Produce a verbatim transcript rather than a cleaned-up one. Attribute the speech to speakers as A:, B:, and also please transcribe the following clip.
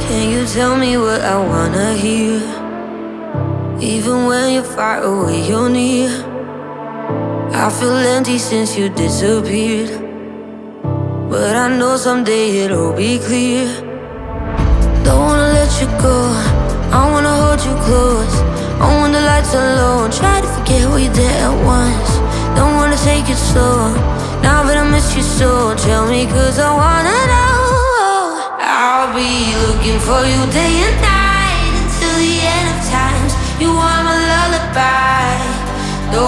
A: Can you tell me what I wanna hear? Even when you're far away, you're near. I feel empty since you disappeared, but I know someday it'll be clear. Don't wanna let you go, I wanna hold you close. Oh, when the lights are low, try to forget what you did at once. Don't wanna take it slow, now that I miss you so. Tell me, cause I wanna know. I'll be looking for you day and night.